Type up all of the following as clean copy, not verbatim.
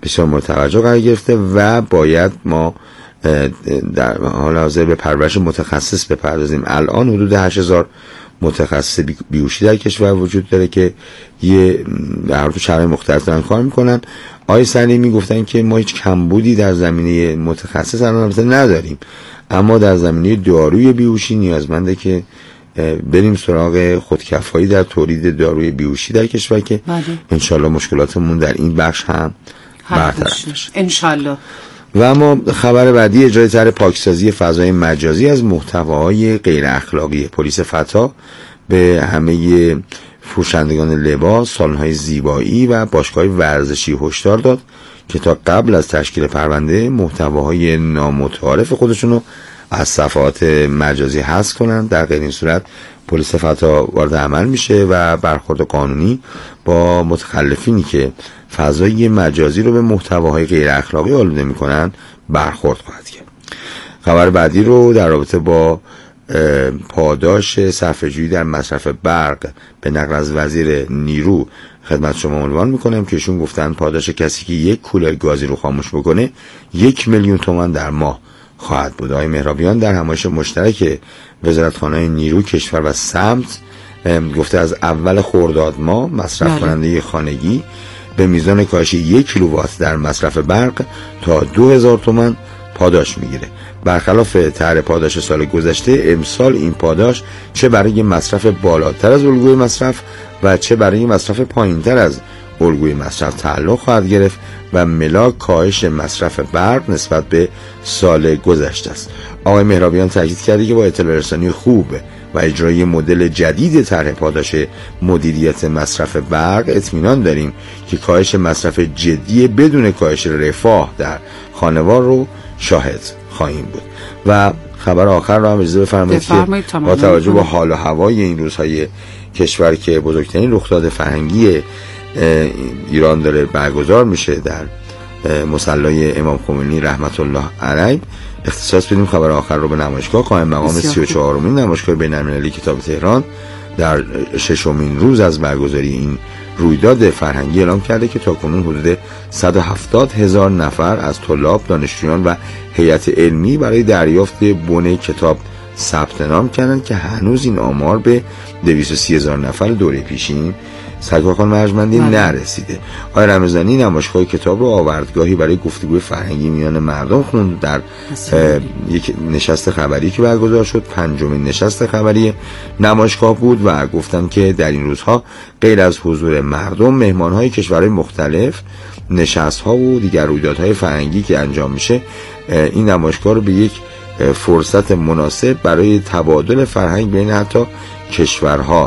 بسیار مورد توجه قرار گرفته و باید ما در حال حاضر به پرورش متخصص بپردازیم. الان حدود 8000 متخصص بیهوشی در کشور وجود داره که یه در شرایط مختلف دارن کار میکنن. آقای سلیمی گفتن که ما هیچ کمبودی در زمینه متخصص الان نداریم، اما در زمینه داروی بیهوشی نیازمنده که بریم سراغ خودکفایی در تولید داروی بیهوشی در کشور که انشالله مشکلاتمون در این بخش هم برطرف بشه انشالله. و اما خبر بعدی اجرای طرح پاکسازی فضای مجازی از محتواهای غیر اخلاقی. پلیس فتا به همه فروشندگان لباس، سالن‌های زیبایی و باشگاه ورزشی هشدار داد که تا قبل از تشکیل پرونده محتواهای نامتعارف خودشونو از صفحات مجازی حذف کنند. در غیر این صورت پلیس فتا وارد عمل میشه و برخورد قانونی با متخلفینی که فضای مجازی رو به محتواهای غیر اخلاقی آلوده میکنن برخورد خواهد کرد. خبر بعدی رو در رابطه با پاداش صرفه‌جویی در مصرف برق به نقل از وزیر نیرو خدمت شما عنوان میکنم که ایشون گفتن پاداش کسی که یک کولر گازی رو خاموش بکنه 1 میلیون تومان در ماه خواهد بود. آقای مهرابیان در همایش مشترک وزارتخانه‌های نیرو کشور و سمت گفته از اول خرداد ماه مصرف کننده خانگی به میزان کاهش 1 کیلووات در مصرف برق تا 2000 تومان پاداش میگیره. برخلاف طرح پاداش سال گذشته، امسال این پاداش چه برای مصرف بالاتر از الگوی مصرف و چه برای مصرف پایینتر از الگوی مصرف تعلق خواهد گرفت و ملاک کاهش مصرف برق نسبت به سال گذشته است. آقای مهرابیان تاکید کرده که با اطلاع رسانی خوب و اجرای مدل جدید طرح پاداش مدیریت مصرف برق اطمینان داریم که کاهش مصرف جدی بدون کاهش رفاه در خانوار رو شاهد خواهیم بود. و خبر آخر رو هم اجازه بفرمایید که با توجه به حال و هوای این روزهای کشور که بزرگترین رخداد فرهنگی ایران داره برگزار میشه در مصلی امام خمینی رحمت الله علیه، اختصاص بدیم خبر آخر رو به نمایشگاه قائم مقام 34مین نمایشگاه بین‌المللی کتاب تهران در 6مین روز از برگزاری این رویداد فرهنگی اعلام کرده که تاکنون حدود 170,000 نفر از طلاب، دانشجویان و هیئت علمی برای دریافت بن کتاب ثبت نام کردند که هنوز این آمار به 230,000 نفر دوره پیشین سرکار خانم ارجمندی نرسیده. آقای رمضانی نمایشگاه کتاب رو آوردگاهی برای گفتگوی فرهنگی میان مردم خوند در یک نشست خبری که برگزار شد. 5مین نشست خبری نمایشگاه بود و گفتن که در این روزها غیر از حضور مردم، مهمانهای کشورهای مختلف، نشست‌ها و دیگر رویدادهای فرهنگی که انجام میشه این نمایشگاه رو به یک فرصت مناسب برای تبادل فرهنگ بین حتی کشورها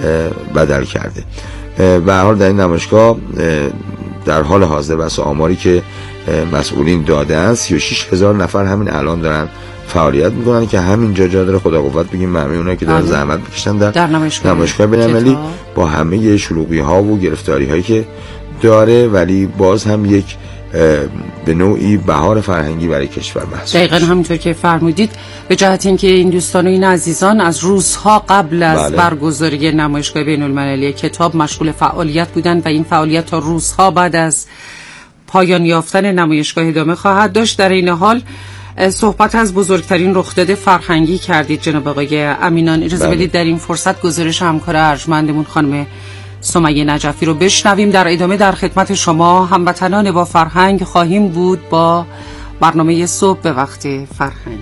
بدل کرده. به هر حال در این نمایشگاه در حال حاضر بس آماری که مسئولین دادن 36,000 نفر همین الان دارن فعالیت میکنن که همینجا جا داره خدا قوت بگیم همه اونایی که دارن زحمت بکشن در نمایشگاه بین‌المللی با همه شلوغی ها و گرفتاری هایی که داره، ولی باز هم یک به نوعی بهار فرهنگی برای کشور محسوب. دقیقاً همونطور که فرمودید، به جهت اینکه این دوستان و این عزیزان از روزها قبل از برگزاری نمایشگاه بین‌المللی کتاب مشغول فعالیت بودند و این فعالیت تا روزها بعد از پایان یافتن نمایشگاه ادامه خواهد داشت. در این حال صحبت از بزرگترین رخداد فرهنگی کردید جناب آقای امینان. اجازه بدید در این فرصت گزارش همکار ارجمندمون خانم سمیه نجفی رو بشنویم. در ادامه در خدمت شما هموطنان با فرهنگ خواهیم بود با برنامه صبح به وقت فرهنگ.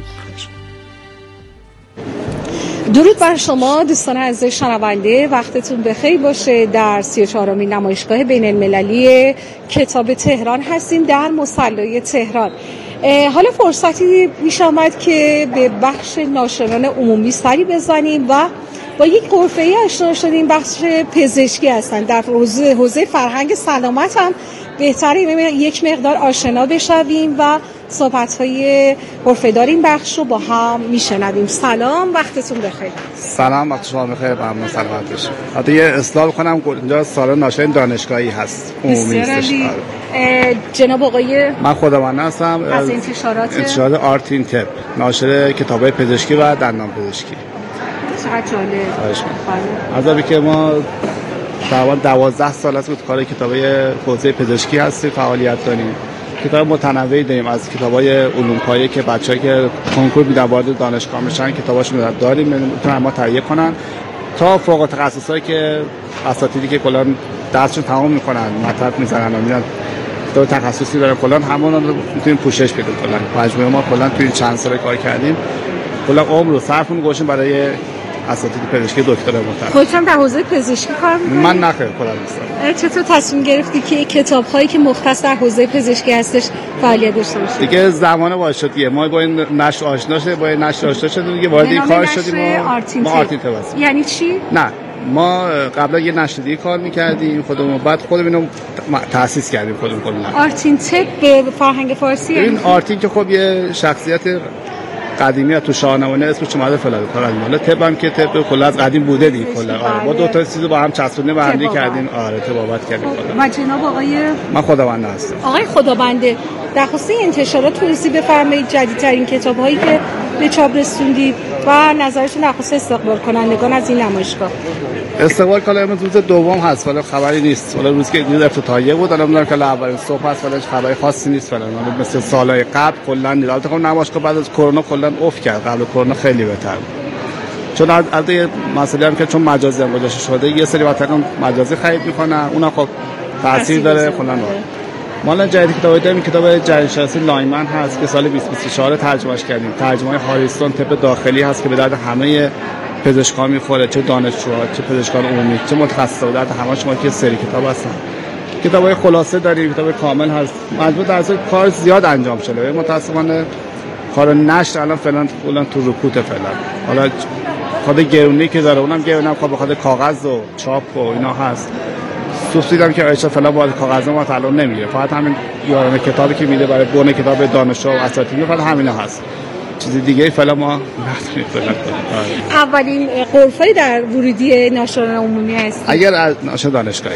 درود بر شما دوستان عزیز شنونده، وقتتون بخیر باشه. در 34مین نمایشگاه بین‌المللی کتاب تهران هستیم در مصلی تهران. حالا فرصتی پیش آمد که به بخش ناشران عمومی سری بزنیم و با یک غرفه‌ای آشنا شدیم. بخش پزشکی هستن. در حوزه فرهنگ سلامت هم بهتره یک مقدار آشنا بشویم و صحبت‌های غرفه‌دار این بخش رو با هم میشنویم. سلام، وقتتون بخیر. سلام، وقت شما بخیر. ممنون، سلامت باشید. البته یه اصلاح کنم، اینجا سالن ناشرین دانشگاهی هست، عمومی است. جناب آقای من خودم هستم از انتشارات آرت این تپ، ناشر کتاب‌های پزشکی و دندان پزشکی. چقدر جالب. عذابی که ما تقریبا 12 سال است که کار کتابای حوزه پزشکی هستی فعالیت داریم. کتاب متنوعی داریم، از کتابای علوم پایه که بچه‌ای که کنکور میدن وارد دانشگاه میشن کتاباشون رو داریم میتونن ما تهیه کنن، تا فوق تخصصایی که اساتیدی که کلا درسشون تمام میکنن مطلب میزنن و میرن کتاب تخصصی دارن، کلا همون رو میتونیم پوشش بدیم. کلا مجموعه ما کلا توی چند سال کار کردیم، کلا عمر رو صرفمون گذاشتیم برای اساتید پزشکی دکترا محترم. خودت هم در حوزه پزشکی کار می‌کنی؟ من نخیر کلا نیستم. چطور تصمیم گرفتی که کتاب‌هایی که مختص در حوزه پزشکی هستش فعالیت داشته باشی؟ دیگه زمان واسه شد دیگه، ما با این نشر آشنا شدیم، با این نشر آشنا شدیم دیگه، وارد این کار شدیم. ما آرتین هستیم. یعنی چی؟ نه ما قبلا یه نشر دیگه کار می‌کردیم خودمون، بعد خودمون اینو تأسیس کردیم خودمون کلا. آرتین تپ به فرهنگ فارسی. این آرتین که خب یه شخصیت قدیمی تو شاهنامه اسمش اومده فلان کارا، حالا طب هم که طب کلا از قدیم بوده دی کلا. آره ما دو تا چیزو با هم چسبونده با هم کردیم. آره طبابت کردیم کلا. و جناب آقای من خداونده هستم. آقای خدابنده، در خصوص انتشارات توضیح بفرمایید جدیدترین کتاب‌هایی که به چاپ رسوندید و نظرشون در خصوص استقبال کنندگان از این نمایشگاه. استقبال کلا امروز روز دوم هست، ولی خبری نیست. ولی روز که روز افتتاحیه بود، الان میگم که اولین صبح هست، ولی خبری خاصی نیست فعلا. مثل سالهای قبل کلا نیست. البته خب نمایشگاه بعد از کرونا کلا افت کرد، قبل کرونا خیلی بهتر بود. چون البته مسئله هم که چون مجازی هم گذاشته شده، یه سری وقتا مجازی خرید میکنن، اونها خب تاثیر داره کلا. ما جدید کتابی داریم، کتاب جریان‌شناسی لایمن هست که سال 2024 ترجمهش کردیم. ترجمه هاریستون طب داخلی هست که به درد همه پزشکان میخوره، چه دانشجوها چه پزشکان عمومی چه متخصصا، در همه شما که سری کتاب هستن. کتابای خلاصه داریم، کتاب کامل هست. مجموع در اصل کار زیاد انجام شده. متأسفانه کار نشر الان فعلا تو رکود فعلا. حالا خود گرونی که داره اونم گرونم خب بخاطر کاغذ و چاپ و اینا هست. سوسیدم که ایشا فعلا با کاغذ ما تعلق نمیگیره، فقط همین یارانه کتابی که میده برای بونه کتاب دانشجو و اساتید فقط همینا هست. چیز دیگه فعلا ما نداریم فعلا. اولین غرفه در ورودی ناشران عمومی هست. اگر از ناشر دانشگاهی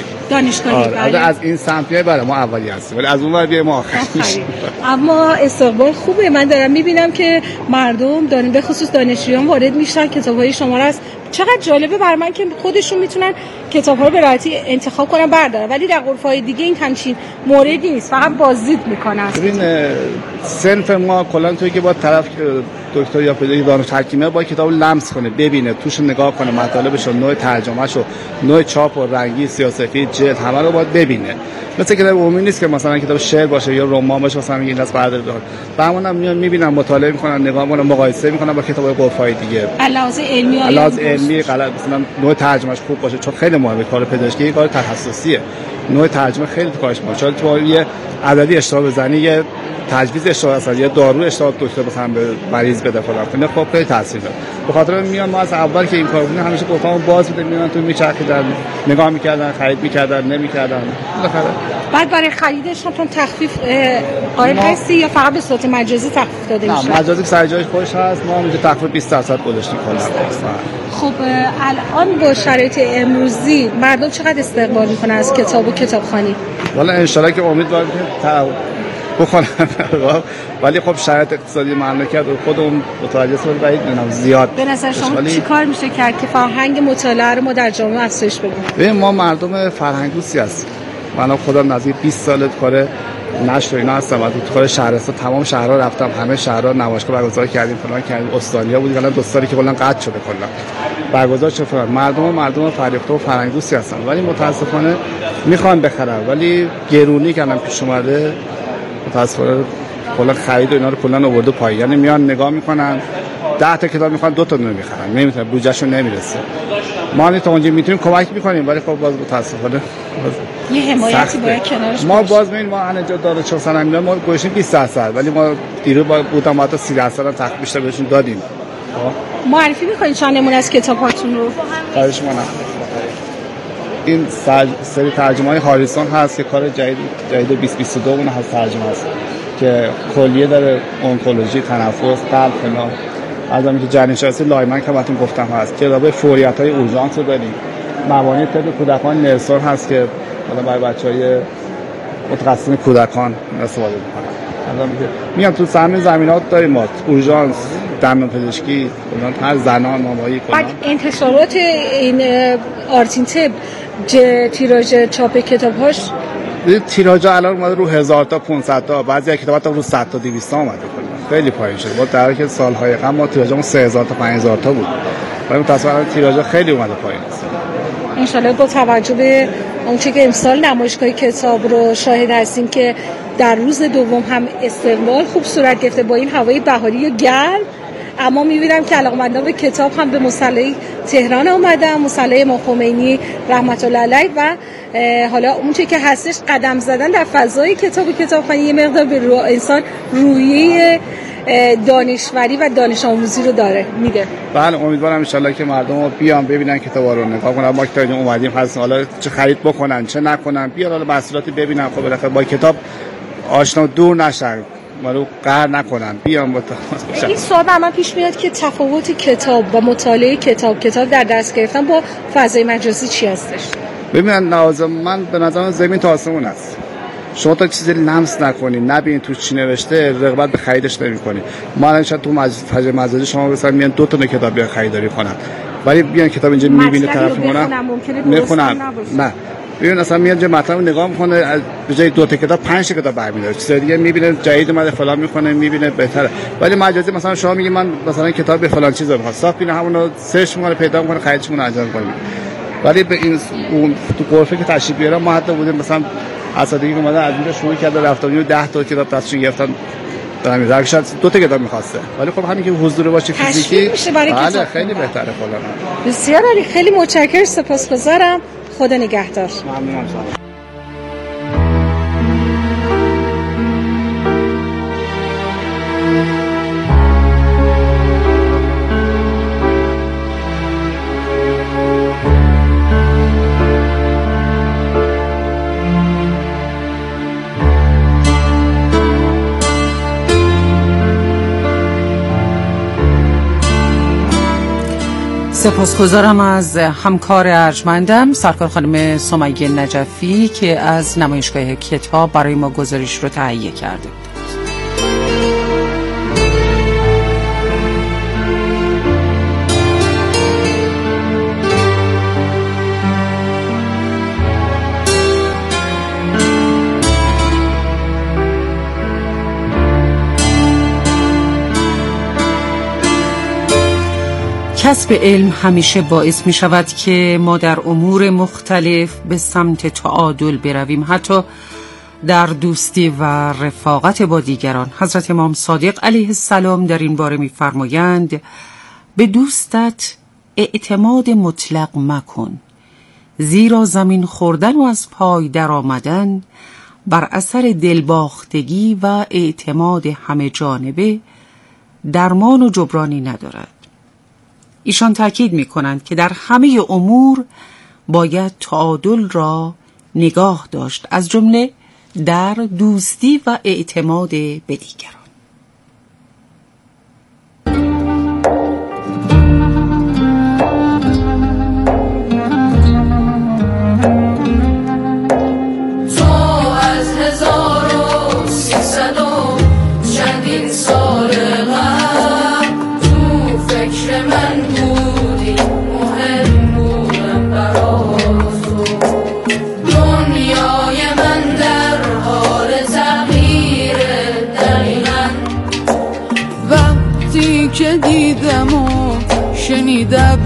بله. از این سمت برای ما اولی هستیم، ولی از اون ور ما آخری. اما استقبال خوبه. من دارم میبینم که مردم دارن به خصوص دانشجویان وارد میشن، کتاب‌های شما رو از چقدر جالبه برای من که خودشون میتونن کتاب‌ها رو به راحتی انتخاب کنن بردارن، ولی در غرفه‌های دیگه این همچین موردی نیست، فقط بازدید میکنن. ببین صنف ما کلا توی که با طرف دکتر یا پزشک دانش حکیمه با کتاب لمس کنه، ببینه، توش نگاه کنه، مطالبش، نوع ترجمه‌ش، نوع چاپ و رنگی، سیاه‌سفید، جلد، همه رو باید ببینه. مثل کتاب عمومی نیست که مثلا کتاب شعر باشه یا رمان باشه، مثلا این دست بردار داره. بعضی‌ها میان میبینن، مطالعه میکنن، نگاه میکنن، مقایسه میکنن با کتاب‌های غرفه‌های دیگه. علاوه علمی غلط، مثلا نوع ترجمه‌اش خوب باشه، چون خیلی مهمه. کار پزشکی کار تخصصیه. نوع ترجمه خیلی کارش مهمه. چون تو یه عددی اشتباه بزنی، یه تجویز اشتباه است، یا دارو اشتباه دکتر مثلا به مریض بده فلان کنه، خب خیلی تاثیر داره. به خاطر میان ما از اول که این کارو کنیم همیشه گفتم باز می‌دیم، میان تو میچرخیدن، نگاه می‌کردن، خرید می‌کردن، نمی‌کردن. بعد برای خریدشون تخفیف قائل هستی یا فقط به صورت مجازی تخفیف داده میشه؟ نه مجازی سر جایش خودش هست، ما اونجا تخفیف 20% گذاشتیم کلا. خب الان با شرایط امروزی مردم چقدر استقبال میکنن از کتاب و کتابخوانی؟ والا ان شاء الله که امیدواریم که بخونن، ولی خب شرایط اقتصادی مملکت خودمون متوجه شدیم بعید میدونم زیاد. به نظر شما چی کار میشه کرد که فرهنگ مطالعه رو ما در جامعه افزایش بدیم؟ ببین ما مردم فرهنگ دوستی هستیم. من خودم نزدیک 20 سال کار نشر اینا هستم، و تو کار شهرستان تمام شهرها رفتم، همه شهرها نمایشگاه برگزار کردیم، فلان کردیم. استانیا بود، الان 2 سالی که کلا قطع شده کلا برگزار شده. مردم فریخته و فرهنگ دوستی هستن، ولی متاسفانه میخوان بخرن، ولی گرونی که الان پیش اومده متاسفانه کلا خرید و اینا رو کلا آورده پایین. یعنی میان نگاه میکنن 10 تا کتاب میخوان 2 تا نمیخرن، نمیتونه، بودجهشون نمیرسه. ما تا اونجا میتونیم کمک میکنیم، ولی خب باز متاسفانه یه حمایتی باید کنارش ما باز ببین ما انجا دانشجو سنمینا ما گوشیم 20%، ولی ما دیرو بودم حتی 30% تخفیف بیشتر بهشون دادیم. معرفی میکنید چند نمونه از کتاباتون رو؟ خواهش می‌کنم. این سری ترجمه‌های هاریسون هست که کار جدید 2022 اون هست، ترجمه است که کلیه داره، اونکولوژی، تنفس، قلب، فلان. از همین که جریان‌شناسی لایمن که بهتون گفتم هست، کتاب فوریت‌های اورژانس رو داریم. مبانی طب کودکان نرسون هست که حالا برای بچه‌های متخصصین کودکان استفاده می‌کنن. میان تو زمینات داریم ما اورژانس، دندانپزشکی، هر زنان، مامایی کنن. بعد انتشارات این آرتین تب تیراژ چاپ کتاب‌هاش؟ تیراژ الان اومده رو 1000 تا 500 تا، بعضی از کتاب‌ها رو 100 تا 200 تا اومده. خیلی پایین شده. با در حالی که سال‌های قبل ما تیراژمون 3000 تا 5000 تا بود. ولی متأسفانه تیراژ خیلی اومده پایین است. ان شاءالله با توجه به اون چیزی که امسال نمایشگاه کتاب رو شاهد هستیم که در روز دوم هم استقبال خوب صورت گرفته با این هوای بهاری گرم، اما می‌بینم که علاقه‌مندان به کتاب هم به مصلی تهران اومدن، مصلی امام خمینی رحمت الله علیه، و حالا اون چیزی که هستش قدم زدن در فضای کتاب و کتابخوانی یه مقدار به انسان روحیه دانشوری و دانش آموزی رو داره میده. بله امیدوارم ان شاءالله که مردم رو بیان ببینن کتابا رو نگاه کنن. ما که اومدیم هستیم حالا چه خرید بکنن چه نکنن، بیان حالا محصولاتی ببینن. خب بالاخره با کتاب آشنا دور نشن، مالو قهر نکنن، بیان متخصص. این سوال من پیش میاد که تفاوت کتاب و مطالعه کتاب در دست گرفتن با فضای مجازی چی هستش؟ ببینن لازم من به نظرم زمین تا آسمون است. شما تا چیزی لمس نکنی نبینید تو چی نوشته رغبت به خریدش نمی‌کنی. ما الان شاید تو فضای مجازی شما مثلا میان 2 تا کتاب بیان خریداری کنن، ولی بیان کتاب اینجا می‌بینه طرف می‌کنن می‌خونن. نه ببین اصلا میاد جای مطلب نگاه می‌کنه، به جای 2 تا کتاب 5 تا کتاب برمی‌داره، چیز دیگه می‌بینه جدید اومده فلان می‌کنه می‌بینه بهتره. ولی مجازی مثلا شما میگی من مثلا کتاب به فلان چیز رو می‌خوام، صاف ببینه همونو سرچ می‌کنه پیدا می‌کنه خریدش رو انجام کنه. ولی به این تو غرفه که تشریف بیارم ما حتی بودیم مثلا اساتیدی که اومدن از اینجا شروع کرده رفتن 10 تا کتاب تصویر گرفتن دارم در شاید 2 تا کتاب می‌خواسته، ولی خب همین که حضور باشه فیزیکی بله خیلی بهتره کلا. بسیار عالی، خیلی متشکرم، سپاسگزارم، خدا نگهدار. ممنونم. سپاسگزارم از همکار ارجمندم سرکار خانم سمیه نجفی که از نمایشگاه کتاب برای ما گزارش رو تهیه کرده. کسب علم همیشه باعث می شود که ما در امور مختلف به سمت تعادل برویم، حتی در دوستی و رفاقت با دیگران. حضرت امام صادق علیه السلام در این باره می فرمایند به دوستت اعتماد مطلق مکن، زیرا زمین خوردن و از پای در آمدن بر اثر دلباختگی و اعتماد همه جانبه درمان و جبرانی ندارد. ایشان تاکید می کنند که در همه امور باید تعادل را نگاه داشت، از جمله در دوستی و اعتماد به دیگران. که دیدم و شنیدم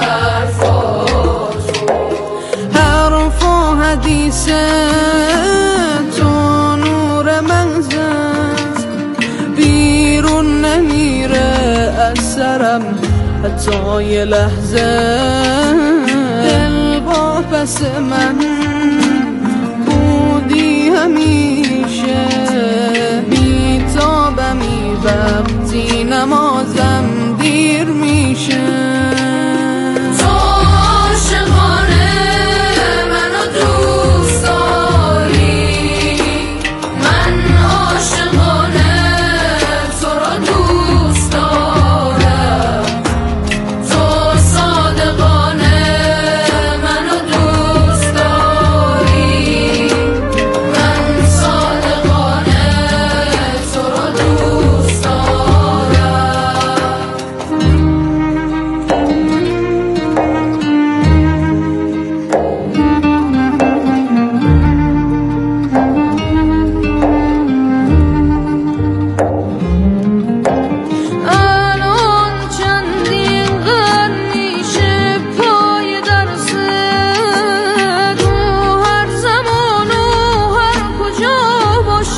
حرفا حدیث تو نور من زد، بیرون نمیره از سرم حتی یه لحظه، دل با پس من بودی همیشه، بیتابمی وقتی نمازم دیر میشه. So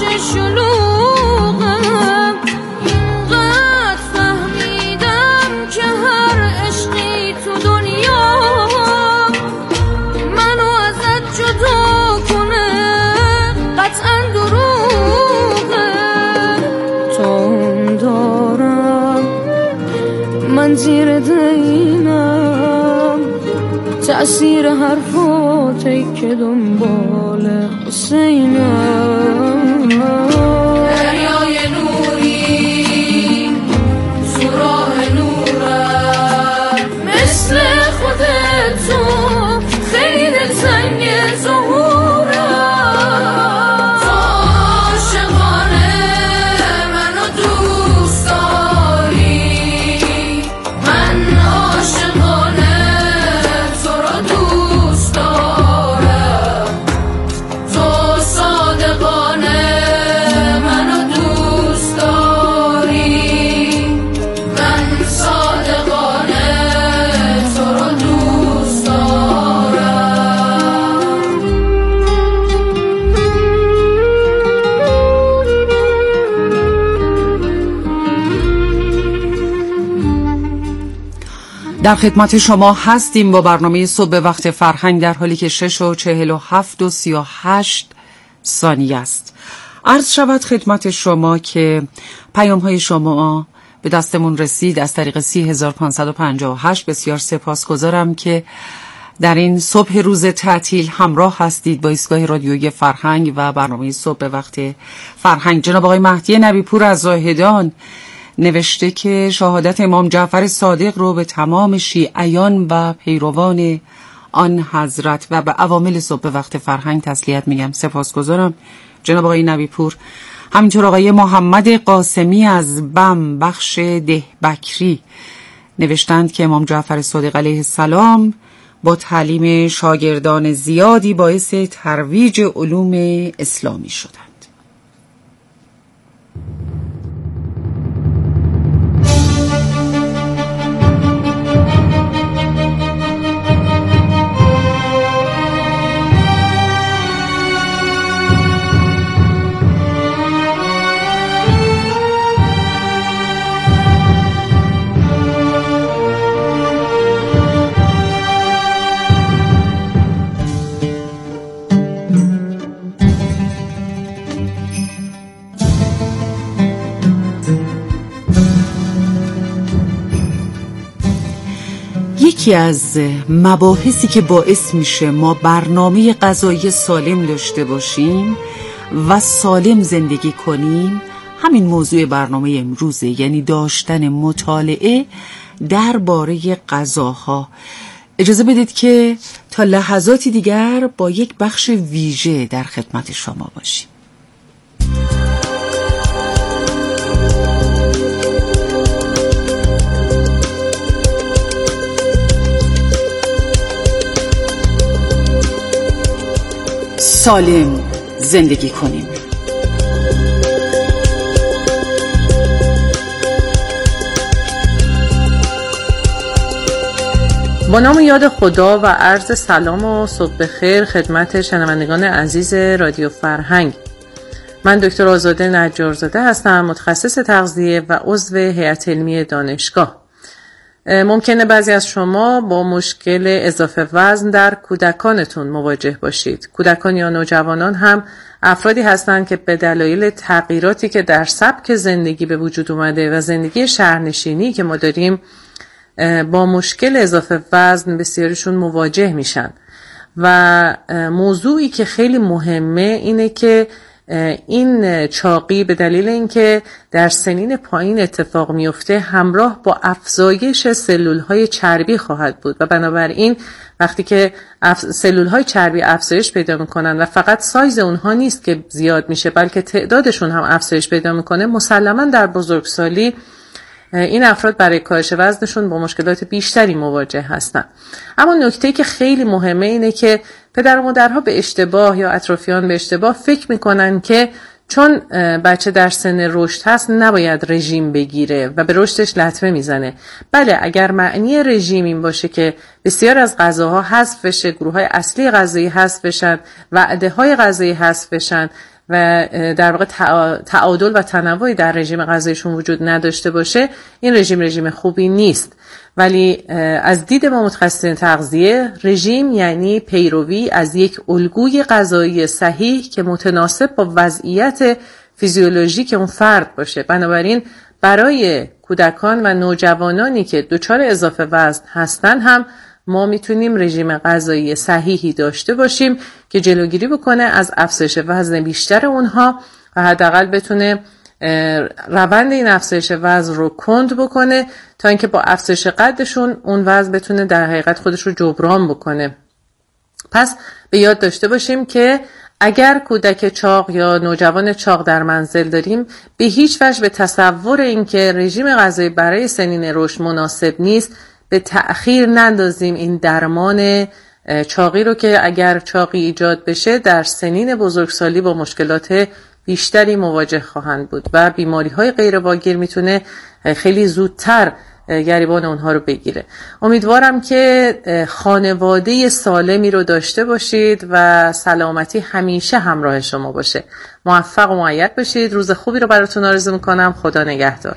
شلوغم اینقدر فهمیدم که هر عشقی تو دنیا منو ازت جدا کنه قطعا دروغه. تو دارم من زیر دینم تأثیر حرفاتی که دنبال حسینم. دریای نوری تو راه نورم مثل خودت تو خیلی دلتنگ ظهورم. تو عاشقانه منو دوست داری من عاشقانه تو رو دوست دارم. تو صادقانه منو دوست داری من صادقانه تو رو دوست در خدمت شما هستیم با برنامه صبح به وقت فرهنگ، در حالی که 6:47 است. عرض شود خدمت شما که پیام های شما به دستمون رسید از طریق 30558. بسیار سپاسگزارم که در این صبح روز تعطیل همراه هستید با ایستگاه رادیویی فرهنگ و برنامه صبح به وقت فرهنگ. جناب آقای مهدی نبیپور از زاهدان نوشته که شهادت امام جعفر صادق رو به تمام شیعیان و پیروان آن حضرت و به عوامل صبح به وقت فرهنگ تسلیت میگم. سپاسگزارم جناب آقای نبیپور. همینطور آقای محمد قاسمی از بم بخش ده بکری نوشتند که امام جعفر صادق علیه السلام با تعلیم شاگردان زیادی باعث ترویج علوم اسلامی شدند. یکی از مباحثی که باعث میشه ما برنامه غذایی سالم داشته باشیم و سالم زندگی کنیم همین موضوع برنامه امروزه، یعنی داشتن مطالعه درباره غذاها. اجازه بدید که تا لحظاتی دیگر با یک بخش ویژه در خدمت شما باشیم. سالم زندگی کنیم. با نام و یاد خدا و عرض سلام و صبح بخیر خدمت شنوندگان عزیز رادیو فرهنگ. من دکتر آزاده نجارزاده هستم، متخصص تغذیه و عضو هیئت علمی دانشگاه. ممکنه بعضی از شما با مشکل اضافه وزن در کودکانتون مواجه باشید. کودکان یا نوجوانان هم افرادی هستند که به دلایل تغییراتی که در سبک زندگی به وجود اومده و زندگی شهرنشینی که ما داریم با مشکل اضافه وزن بسیاریشون مواجه میشن و موضوعی که خیلی مهمه اینه که این چاقی به دلیل اینکه در سنین پایین اتفاق میفته همراه با افزایش سلول‌های چربی خواهد بود و بنابراین وقتی که سلول‌های چربی افزایش پیدا میکنن و فقط سایز اونها نیست که زیاد میشه بلکه تعدادشون هم افزایش پیدا میکنه، مسلماً در بزرگسالی این افراد برای کاهش وزنشون با مشکلات بیشتری مواجه هستن. اما نکته‌ای که خیلی مهمه اینه که پدر و مادرها به اشتباه یا اطرافیان به اشتباه فکر میکنن که چون بچه در سن رشد هست نباید رژیم بگیره و به رشدش لطمه میزنه. بله، اگر معنی رژیم این باشه که بسیار از غذاها حذف بشه، گروه‌های اصلی غذایی حذف بشن، وعده‌های غذایی حذف بشن و در واقع تعادل و تنوعی در رژیم غذاییشون وجود نداشته باشه، این رژیم خوبی نیست. ولی از دید ما متخصصین تغذیه، رژیم یعنی پیروی از یک الگوی غذایی صحیح که متناسب با وضعیت فیزیولوژیک اون فرد باشه. بنابراین برای کودکان و نوجوانانی که دچار اضافه وزن هستن هم ما میتونیم رژیم غذایی صحیحی داشته باشیم که جلوگیری بکنه از افزایش وزن بیشتر اونها و حداقل بتونه روند این افزایش وزن رو کند بکنه تا اینکه با افزایش قدشون اون وزن بتونه در حقیقت خودش رو جبران بکنه. پس به یاد داشته باشیم که اگر کودک چاق یا نوجوان چاق در منزل داریم، به هیچ وجه به تصور اینکه رژیم غذایی برای سنین رشد مناسب نیست به تأخیر نندازیم این درمان چاقی رو که اگر چاقی ایجاد بشه در سنین بزرگسالی با مشکلات بیشتری مواجه خواهند بود و بیماری‌های غیر واگیر میتونه خیلی زودتر گریبان اونها رو بگیره. امیدوارم که خانواده سالمی رو داشته باشید و سلامتی همیشه همراه شما باشه. موفق و مؤید باشید. روز خوبی رو براتون آرزو میکنم. خدا نگهدار.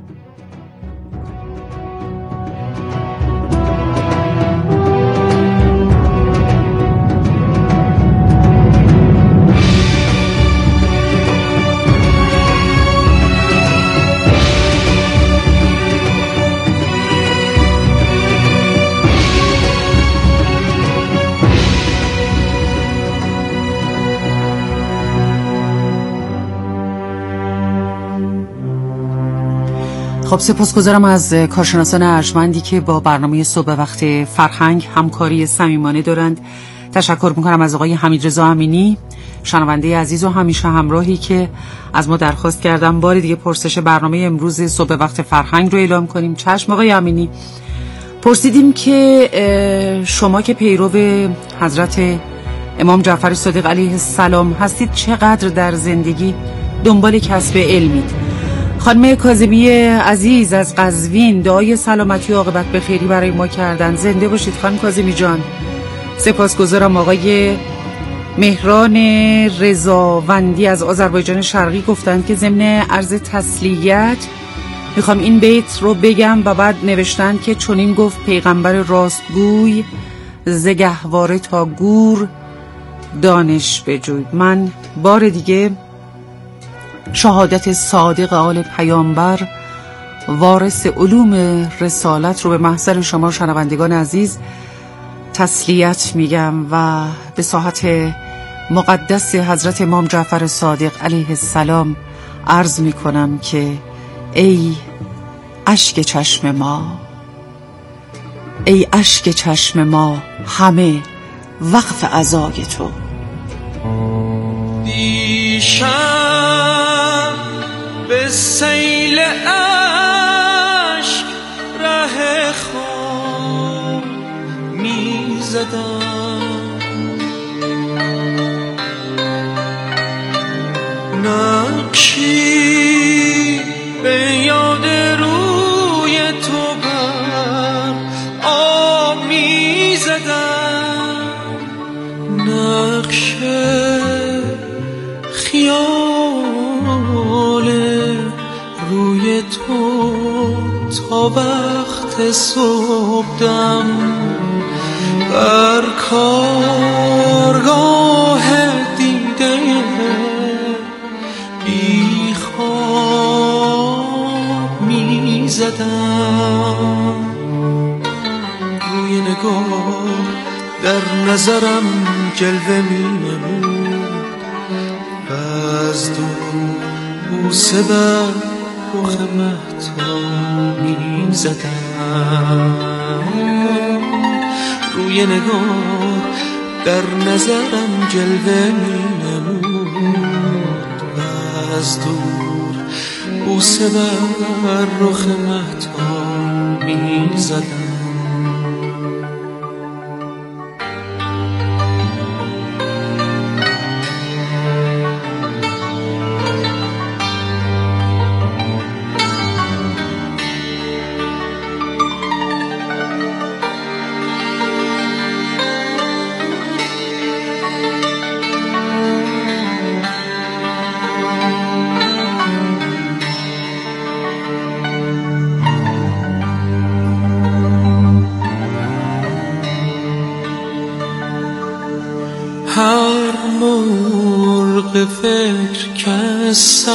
خب سپاسگزارم از کارشناسان ارجمندی که با برنامه صبح وقت فرهنگ همکاری صمیمانه دارند. تشکر میکنم از آقای حمیدرضا امینی، شنونده عزیز و همیشه همراهی، که از ما درخواست کردم بار دیگه پرسش برنامه امروز صبح وقت فرهنگ رو اعلام کنیم. چشم آقای امینی. پرسیدیم که شما که پیرو حضرت امام جعفر صادق علیه السلام هستید، چقدر در زندگی دنبال کسب علمید؟ خانم کاظمی عزیز از قزوین دعای سلامتی و عاقبت به خیری برای ما کردن. زنده باشید خانم کاظمی جان. سپاسگزارم. آقای مهران رضاوندی از آذربایجان شرقی گفتند که ضمن عرض تسلیت میخوام این بیت رو بگم و بعد نوشتن که چنین گفت پیغمبر راستگوی، ز گهواره تا گور دانش بجوی. من بار دیگه شهادت صادق آل پیامبر وارث علوم رسالت رو به محضر شما شنوندگان عزیز تسلیت میگم و به ساحت مقدس حضرت امام جعفر صادق علیه السلام عرض میکنم که ای اشک چشم ما، ای اشک چشم ما همه وقف عزای تو. دیشب به سیل عشق ره خون می زدم، نقشی به یاد روی تو بر آب می زدم، نقش خیال روی تو تا وقت صبحدم، بر کارگاه دیده بی خواب می زدم، روی نگاه در نظرم جلوه می نمود، از دور بوسه بر رخ مهتاب می زدم، روی نگاه در نظرم جلوه می نمود، از دور بوسه بر رخ مهتاب می زدم.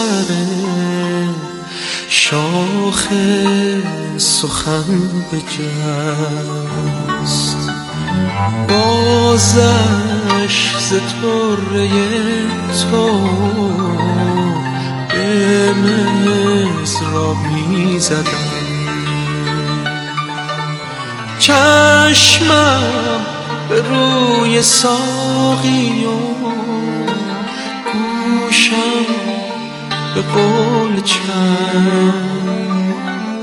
سر شاخ سخن بجست، بازش ز طره تو به مضراب می زدم. چشمم به روی ساقی و گوشم به قول چند،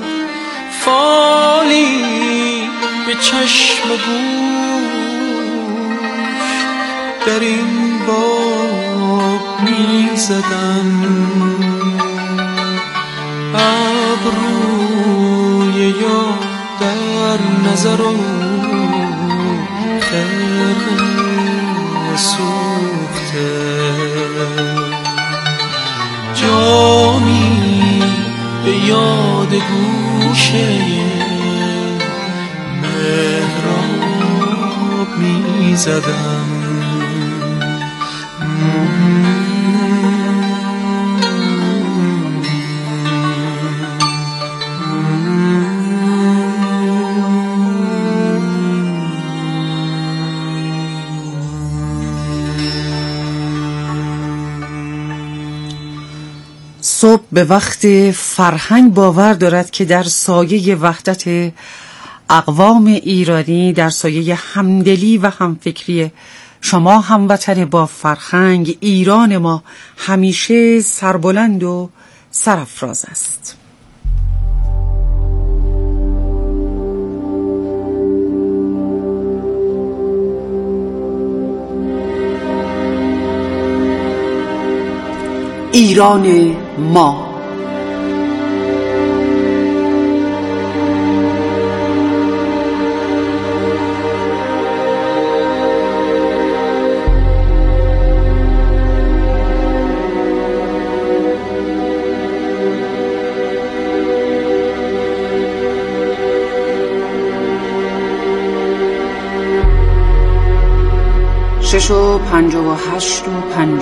فالی به چشم گوش در این باب می زدم. ابروی یاد در نظر و خرقه سوخته، جامی به یاد گوشه محراب می زدم. صبح به وقت فرهنگ باور دارد که در سایه وحدت اقوام ایرانی، در سایه همدلی و همفکری شما هموطن با فرهنگ، ایران ما همیشه سربلند و سرافراز است. ایران ما شش و 58 و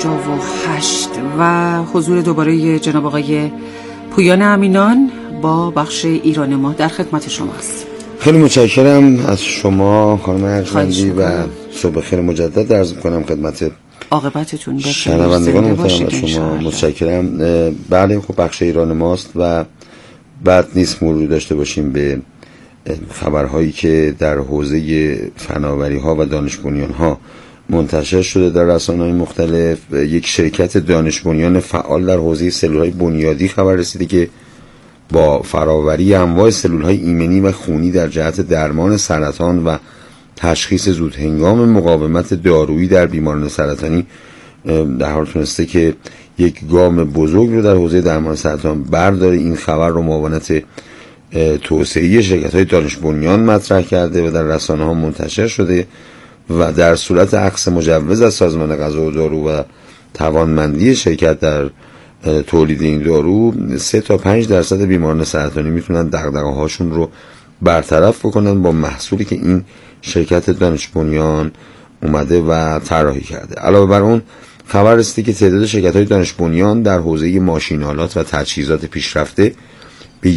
58 و حضور دوباره جناب آقای پویان امینان با بخش ایران ما در خدمت شماست. خیلی متشکرم از شما خانم ارجمندی و صبح خیر مجدد عرض می‌کنم خدمت عاقبتتون بخیر. شنوندگان محترم از شما متشکرم. بله خب بخش ایران ماست و بعد نیست مرور داشته باشیم به خبرهایی که در حوزه فناوری‌ها و دانش بنیان‌ها منتشر شده در رسانه‌های مختلف. یک شرکت دانش بنیان فعال در حوزه سلول‌های بنیادی خبر رسیده که با فراوری انواع سلول‌های ایمنی و خونی در جهت درمان سرطان و تشخیص زودهنگام مقاومت دارویی در بیماران سرطانی در حال تونسته که یک گام بزرگ رو در حوزه درمان سرطان برداره. این خبر رو معاونت توسعه‌ای شرکت‌های دانش بنیان مطرح کرده و در رسانه‌ها منتشر شده و در صورت اخذ مجوز از سازمان غذا و دارو و توانمندی شرکت در تولید این دارو 3 تا 5% بیماران سرطانی میتونن دغدغه‌هاشون رو برطرف بکنن با محصولی که این شرکت دانش بنیان اومده و طراحی کرده. علاوه بر اون خبر رسیده که تعداد شرکت‌های دانش بنیان در حوزه ماشین‌آلات و تجهیزات پیشرفته به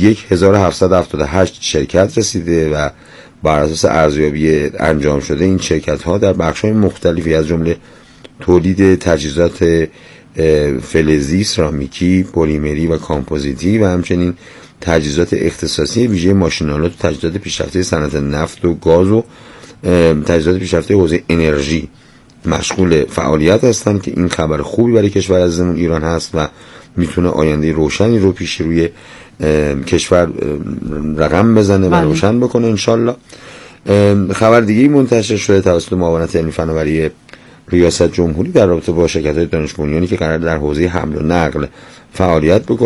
1778 شرکت رسیده و بر اساس ارزیابی انجام شده این شرکت‌ها در بخش‌های مختلفی از جمله تولید تجهیزات فلزی، سرامیکی، پلیمری و کامپوزیتی و همچنین تجهیزات اختصاصی ویژه ماشین‌آلات و تجهیزات پیشرفته صنعت نفت و گاز و تجهیزات پیشرفته حوزه انرژی مشغول فعالیت هستند که این خبر خوبی برای کشور عزیزمون ایران هست و میتونه آینده روشنی رو پیش روی کشور رقم بزنه و روشن بکنه انشالله. خبر دیگه منتشر شده توسط معاونت علمی فناوری ریاست جمهوری در رابطه با شرکت‌های دانش بنیانی که قرار در حوزه حمل و نقل فعالیت بکنه.